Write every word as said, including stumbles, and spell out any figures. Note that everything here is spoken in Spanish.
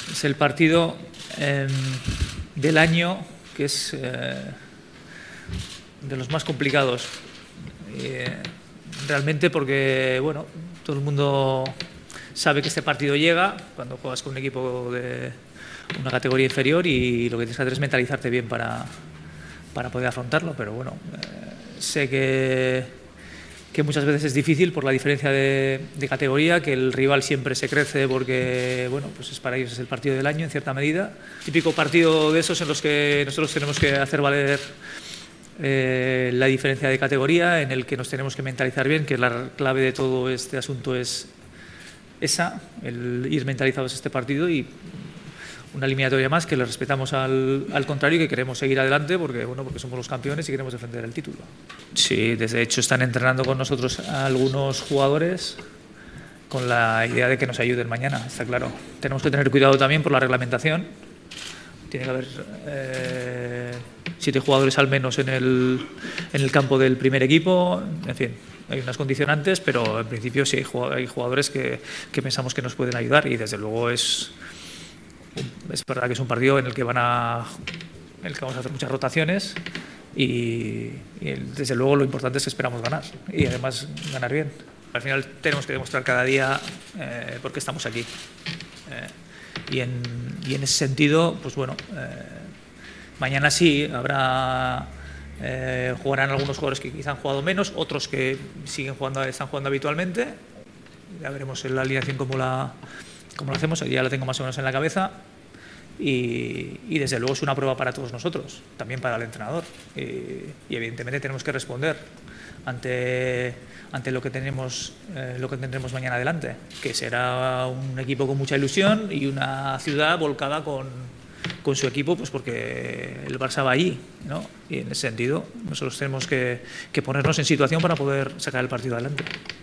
Es el partido eh, del año que es eh, de los más complicados. Eh, realmente porque, bueno, todo el mundo sabe que este partido llega cuando juegas con un equipo de una categoría inferior y lo que tienes que hacer es mentalizarte bien para, para poder afrontarlo, pero bueno, eh, sé que, que muchas veces es difícil por la diferencia de, de categoría, que el rival siempre se crece porque, bueno, pues es para ellos es el partido del año en cierta medida. Típico partido de esos en los que nosotros tenemos que hacer valer eh, la diferencia de categoría, en el que nos tenemos que mentalizar bien, que la clave de todo este asunto es esa, el ir mentalizados a este partido y una eliminatoria más que le respetamos al, al contrario y que queremos seguir adelante porque, bueno, porque somos los campeones y queremos defender el título. Sí, desde hecho están entrenando con nosotros algunos jugadores con la idea de que nos ayuden mañana, está claro. Tenemos que tener cuidado también por la reglamentación. Tiene que haber eh, siete jugadores al menos en el, en el campo del primer equipo, en fin. Hay unas condicionantes, pero en principio sí hay jugadores que, que pensamos que nos pueden ayudar y desde luego es, es verdad que es un partido en el que, van a, en el que vamos a hacer muchas rotaciones y, y desde luego lo importante es que esperamos ganar y además ganar bien. Al final tenemos que demostrar cada día eh, por qué estamos aquí. Eh, y, en, y en ese sentido, pues bueno, eh, mañana sí habrá... Eh, jugarán algunos jugadores que quizá han jugado menos, otros que siguen jugando, están jugando habitualmente. Ya veremos en la alineación cómo la, cómo la hacemos, ya la tengo más o menos en la cabeza y, y desde luego es una prueba para todos nosotros, también para el entrenador y, y evidentemente tenemos que responder ante, ante lo que tenemos, eh, lo que tendremos mañana adelante, que será un equipo con mucha ilusión y una ciudad volcada con con su equipo, pues porque el Barça va allí, ¿no? Y en ese sentido nosotros tenemos que, que ponernos en situación para poder sacar el partido adelante.